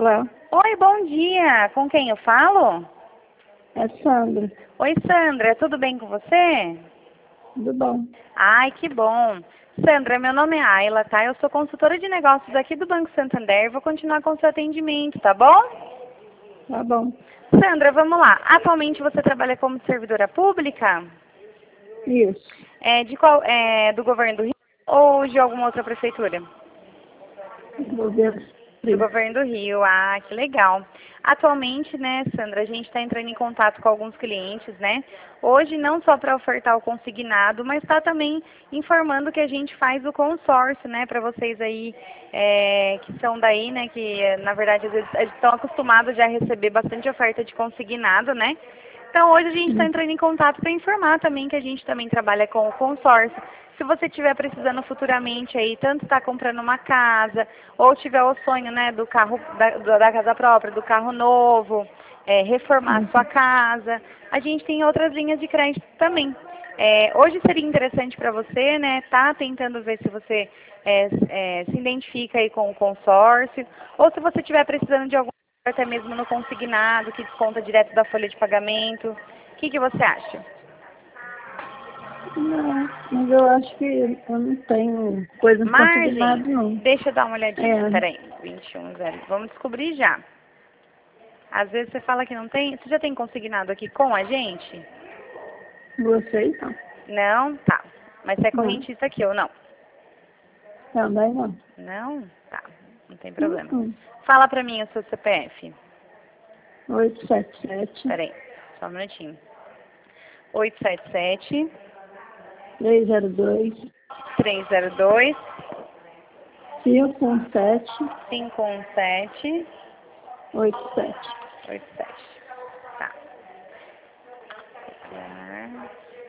Olá, Oi, bom dia. Com quem eu falo? é Sandra. Oi, Sandra. Tudo bem com você? Tudo bom? Ai, que bom. Sandra, meu nome é Ayla, tá? Eu sou consultora de negócios aqui do Banco Santander. Vou continuar com o seu atendimento, tá bom? Tá bom. Sandra, vamos lá. Atualmente você trabalha como servidora pública? Isso. Do governo do Rio ou de alguma outra prefeitura? Governo Do Frio. governo do Rio. Ah, que legal. Atualmente, né, Sandra, a gente está entrando em contato com alguns clientes, né? Hoje não só para ofertar o consignado, mas está também informando que a gente faz o consórcio, né, para vocês aí que são daí, né, que na verdade às vezes estão acostumados já a receber bastante oferta de consignado, né? Então hoje a gente está entrando em contato para informar também que a gente também trabalha com o consórcio. Se você estiver precisando futuramente aí, tanto está comprando uma casa, ou tiver o sonho, né, do carro, da casa própria, do carro novo, reformar a sua casa, a gente tem outras linhas de crédito também. Hoje seria interessante para você, né, tá tentando ver se você se identifica aí com o consórcio, ou se você estiver precisando de algum até mesmo no consignado, que desconta direto da folha de pagamento. O que você acha? Não, mas eu acho que eu não tenho coisa consignada, Margem, não. deixa eu dar uma olhadinha. É, Peraí, 21, 0. Vamos descobrir já. Às vezes você fala que não tem. Você já tem consignado aqui com a gente? vocês não. Não? Tá. Mas você é Não, correntista aqui ou não? também não. Não? Tá. Não tem problema. Hum. Fala pra mim o seu CPF. 877 Peraí, só um minutinho. 877 302 302 517 517 87. 87. Tá. Copiar.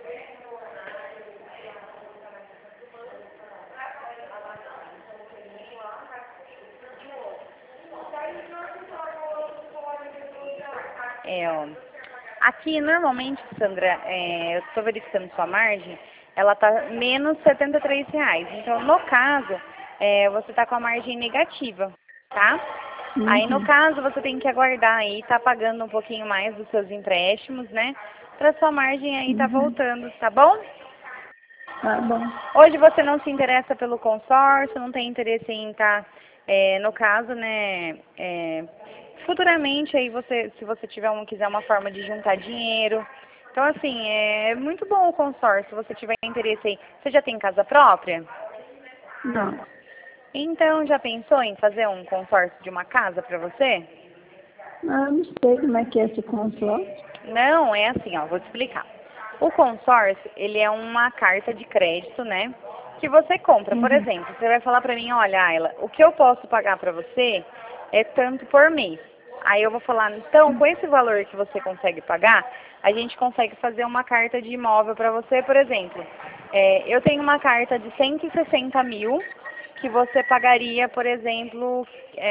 Ó. Aqui, normalmente, Sandra, eu estou verificando sua margem, ela está menos R$ 73. Então, no caso, você está com a margem negativa, tá? Aí, no Uhum. caso, você tem que aguardar aí, tá pagando um pouquinho mais dos seus empréstimos, né? Para sua margem aí tá Uhum. voltando, tá bom? Tá bom. Hoje você não se interessa pelo consórcio, não tem interesse em estar, no caso, né, futuramente aí se você quiser uma forma de juntar dinheiro. Então, assim, é muito bom o consórcio, se você tiver interesse aí. Você já tem casa própria? Não. Então, já pensou em fazer um consórcio de uma casa para você? Ah, eu não sei como é que é esse consórcio. Não, é assim, ó, vou te explicar. O consórcio, ele é uma carta de crédito, né? Que você compra. Por Uhum. exemplo, você vai falar pra mim, olha, Ayla, o que eu posso pagar pra você é tanto por mês. Aí eu vou falar, então, com esse valor que você consegue pagar, a gente consegue fazer uma carta de imóvel pra você, por exemplo. Eu tenho uma carta de 160 mil, que você pagaria, por exemplo,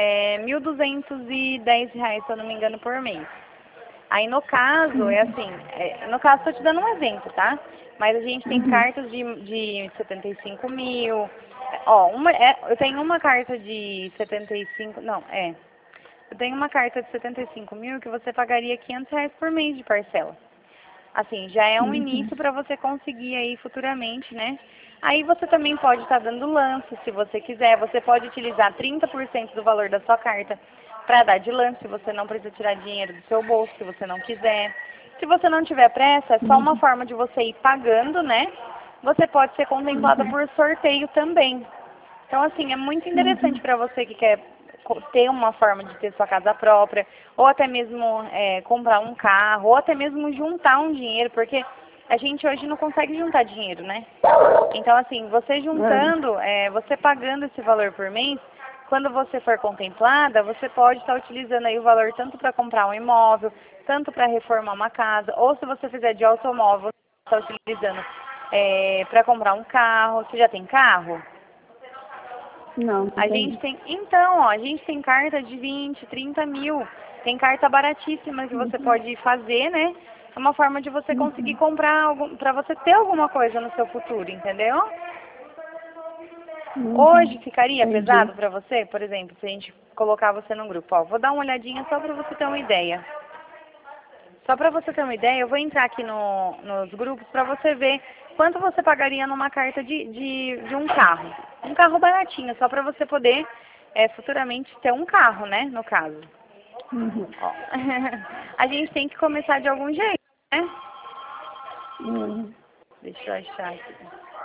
R$ 1.210, se eu não me engano, por mês. Aí no caso, é Uhum. assim, no caso estou te dando um exemplo, tá? Mas a gente tem Uhum. cartas de 75 mil. Ó, eu tenho uma carta de 75, não, eu tenho uma carta de 75 mil que você pagaria R$ 500 por mês de parcela. Assim, já é um Uhum. início para você conseguir aí futuramente, né? Aí você também pode estar dando lance, se você quiser. Você pode utilizar 30% do valor da sua carta para dar de lance, se você não precisa tirar dinheiro do seu bolso, se você não quiser. Se você não tiver pressa, é só uma Uhum. forma de você ir pagando, né? Você pode ser contemplada Uhum. por sorteio também. Então, assim, é muito interessante Uhum. para você que quer ter uma forma de ter sua casa própria, ou até mesmo comprar um carro, ou até mesmo juntar um dinheiro, porque a gente hoje não consegue juntar dinheiro, né? Então, assim, você É. juntando, você pagando esse valor por mês, quando você for contemplada, você pode estar utilizando aí o valor tanto para comprar um imóvel, tanto para reformar uma casa, ou se você fizer de automóvel, você está utilizando para comprar um carro. Você já tem carro? Não, não A gente tem. tem, então, ó, a gente tem carta de 20, 30 mil. Tem carta baratíssima que você Uhum. pode fazer, né? É uma forma de você conseguir Uhum. comprar algo, para você ter alguma coisa no seu futuro, entendeu? Hoje ficaria Entendi. pesado para você, por exemplo, se a gente colocar você num grupo? Ó, vou dar uma olhadinha só para você ter uma ideia. Só para você ter uma ideia, eu vou entrar aqui nos grupos para você ver quanto você pagaria numa carta de um carro. Um carro baratinho, só para você poder futuramente ter um carro, né, no caso. Uhum. Ó. A gente tem que começar de algum jeito, né? Deixa eu achar aqui.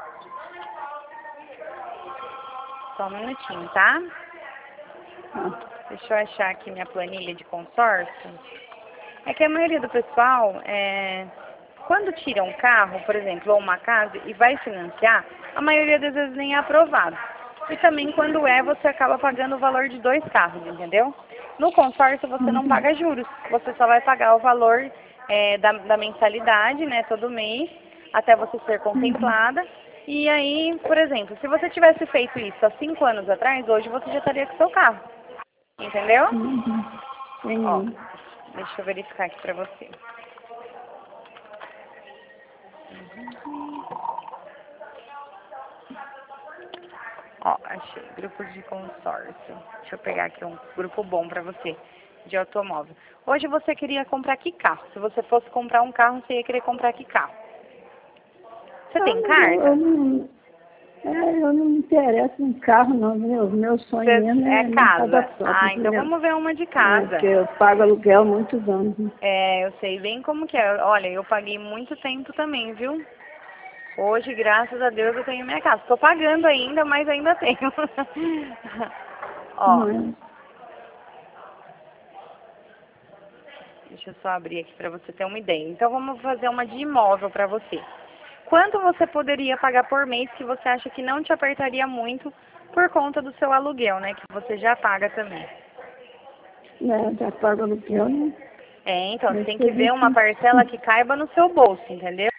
Só um minutinho, tá? Deixa eu achar aqui minha planilha de consórcio. É que a maioria do pessoal, quando tira um carro, por exemplo, ou uma casa e vai financiar, a maioria das vezes nem é aprovado. E também quando você acaba pagando o valor de 2 carros, entendeu? No consórcio você não paga juros, você só vai pagar o valor da mensalidade, né, todo mês, até você ser contemplada. E aí, por exemplo, se você tivesse feito isso há 5 anos atrás, hoje você já estaria com seu carro, entendeu? Ó, Entendi. deixa eu verificar aqui pra você. Ó, achei. Grupo de consórcio. Deixa eu pegar aqui um grupo bom pra você, de automóvel. Hoje você queria comprar que carro? Se você fosse comprar um carro, você ia querer comprar que carro? Você tem Eu carta? não me interesso em carro, não. Meu sonho mesmo É é minha casa casa. própria, Ah, então entendeu? vamos ver uma de É, casa. porque eu pago aluguel há muitos anos. Né? Eu sei bem como que é. Olha, eu paguei muito tempo também, viu? Hoje, graças a Deus, eu tenho minha casa. Estou pagando ainda, mas ainda tenho. Ó, Mas, deixa eu só abrir aqui para você ter uma ideia. Então, vamos fazer uma de imóvel para você. Quanto você poderia pagar por mês que você acha que não te apertaria muito por conta do seu aluguel, né? Que você já paga também. né, já pago aluguel, né? Então, você Mas tem que a que ver uma parcela que caiba no seu bolso, entendeu?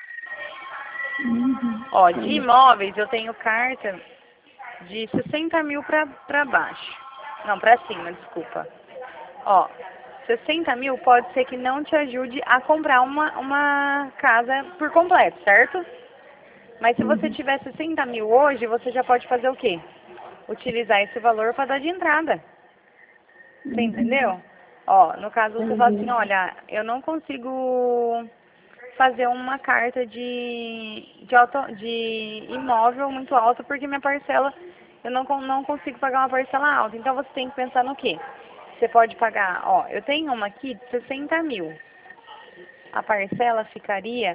Ó, de Entendi. imóveis eu tenho carta de 60 mil pra baixo. Não, pra cima, desculpa. Ó, 60 mil pode ser que não te ajude a comprar uma casa por completo, certo? Mas se você tiver 60 mil hoje, você já pode fazer o quê? Utilizar esse valor para dar de entrada. Você entendeu? Ó, no caso você fala assim, Entendi. olha, eu não consigo fazer uma carta de imóvel muito alta porque minha parcela, eu não consigo pagar uma parcela alta. Então você tem que pensar no quê? Você pode pagar, ó, eu tenho uma aqui de 60 mil. A parcela ficaria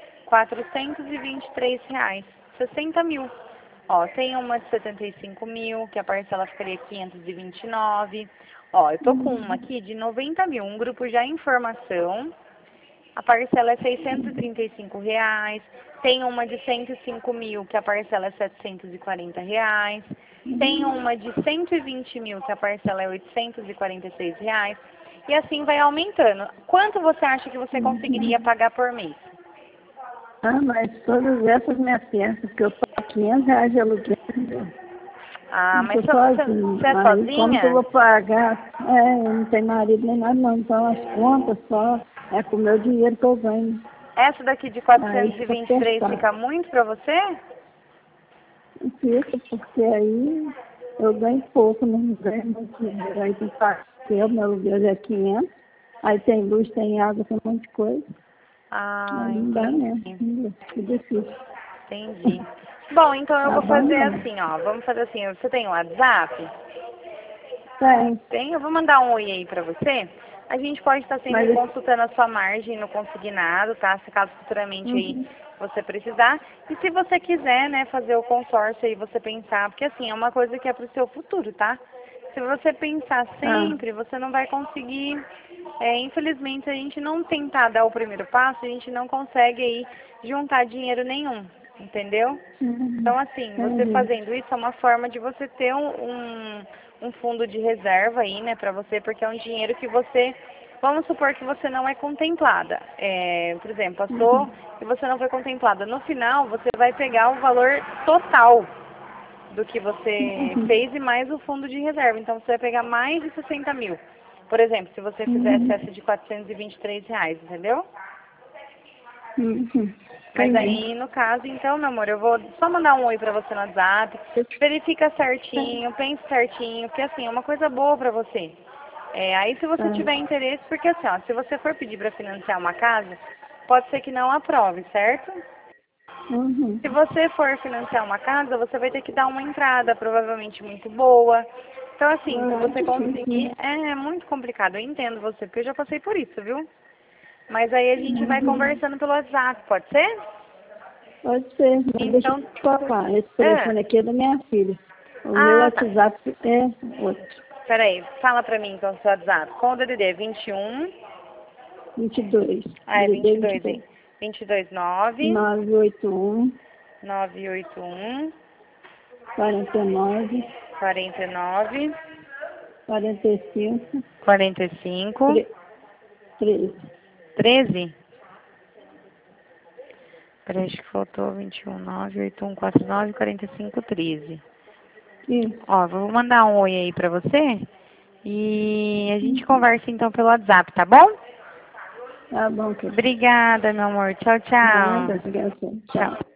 R$ 423. 60 mil. Ó, tem uma de 75 mil, que a parcela ficaria 529. Ó, eu tô com uma aqui de 90 mil, um grupo já em formação. A parcela é R$ 635. Tem uma de 105 mil, que a parcela é R$ 740. Tem uma de 120 mil, que a parcela é R$ 846. E assim vai aumentando. Quanto você acha que você conseguiria pagar por mês? Mas todas essas minhas peças que eu pago R$ 500 de aluguel, entendeu? Ah, Eu mas estou sozinha. você é Aí como que eu sozinha? vou pagar? Eu não tenho marido nem nada não, então as contas só é com o meu dinheiro que eu ganho. Essa daqui de Aí fica 423 apertado. fica muito pra você? Fica, porque aí eu ganho pouco, não ganho muito dinheiro. Aí tem que meu aluguel é 500, aí tem luz, tem água, tem um monte de coisa. Ah, Aí não dá mesmo, entendi. entendeu? Fica difícil. Entendi. Bom, então eu Tá vou bom, fazer não? assim, ó. Vamos fazer assim. Você tem um WhatsApp? Tem, Tem, eu vou mandar um oi aí pra você. A gente pode estar sempre mas consultando a sua margem no consignado, tá? Se caso futuramente aí uhum, você precisar. E se você quiser, né, fazer o consórcio aí, você pensar, porque assim, é uma coisa que é pro seu futuro, tá? Se você pensar sempre, você não vai conseguir. Infelizmente, a gente não tentar dar o primeiro passo, a gente não consegue aí juntar dinheiro nenhum, entendeu? Então, assim, você entendi. fazendo isso é uma forma de você ter um fundo de reserva aí, né, pra você, porque é um dinheiro que você, vamos supor que você não é contemplada. Por exemplo, passou e você não foi contemplada. No final, você vai pegar o valor total do que você fez e mais o fundo de reserva. Então, você vai pegar mais de 60 mil. Por exemplo, se você fizesse essa de R$ 423, entendeu? Uhum. Mas Entendi. aí, no caso, então, meu amor, eu vou só mandar um oi pra você no WhatsApp, verifica certinho, pense certinho, porque assim, é uma coisa boa pra você. Aí se você tiver interesse, porque assim, ó, se você for pedir pra financiar uma casa, pode ser que não aprove, certo? Uhum. Se você for financiar uma casa, você vai ter que dar uma entrada, provavelmente muito boa. Então, assim, se Ah, você difícil, conseguir, né? é muito complicado. Eu entendo você, porque eu já passei por isso, viu? Mas aí a gente vai Uhum. conversando pelo WhatsApp, pode ser? Pode ser, mas deixa eu Então, te falar. Esse é. telefone aqui é da minha filha. O meu Ah, tá. WhatsApp é outro. Peraí, fala pra mim então o seu WhatsApp. Com o DDD 21, 22. ah, é DDD 22, hein? 22. 22 9 981 981 49 49 45 45 13. 13. Peraí, acho que faltou 21 981 49 45 13. Isso. Ó, vou mandar um oi aí pra você e a gente conversa então pelo WhatsApp, tá bom? Tá bom, querida. Obrigada, meu amor. Tchau, tchau. Nada, obrigada. Tchau. Tchau.